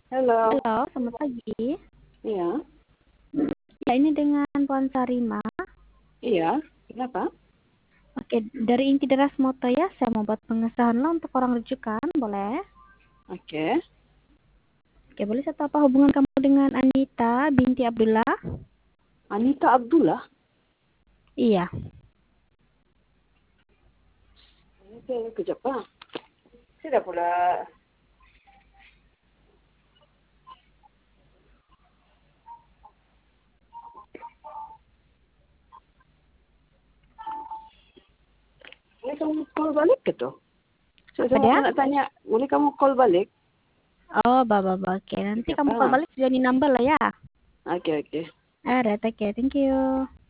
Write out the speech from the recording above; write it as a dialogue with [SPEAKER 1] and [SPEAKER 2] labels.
[SPEAKER 1] Halo,
[SPEAKER 2] Halo, selamat pagi.
[SPEAKER 1] iya,
[SPEAKER 2] Ya, ini dengan Puan Sarima.
[SPEAKER 1] iya, kenapa?
[SPEAKER 2] Oke, dari Inti Deras Moto ya, saya mau buat pengesahan lo untuk orang rujukan, boleh?
[SPEAKER 1] Oke,
[SPEAKER 2] Oke, boleh saya tahu apa hubungan kamu dengan Anita binti Abdullah?
[SPEAKER 1] Anita Abdullah.
[SPEAKER 2] Iya.
[SPEAKER 1] Oke, kejap ah. Saya dah pula. Boleh kamu call balik ke tu?
[SPEAKER 2] Apa
[SPEAKER 1] Saya
[SPEAKER 2] dia?
[SPEAKER 1] nak tanya, boleh kamu call balik?
[SPEAKER 2] Oh, Baba. Oke, nanti
[SPEAKER 1] Kejap
[SPEAKER 2] kamu call
[SPEAKER 1] ah.
[SPEAKER 2] balik sudah di number lah ya.
[SPEAKER 1] Oke, oke.
[SPEAKER 2] Alright, oke, thank you.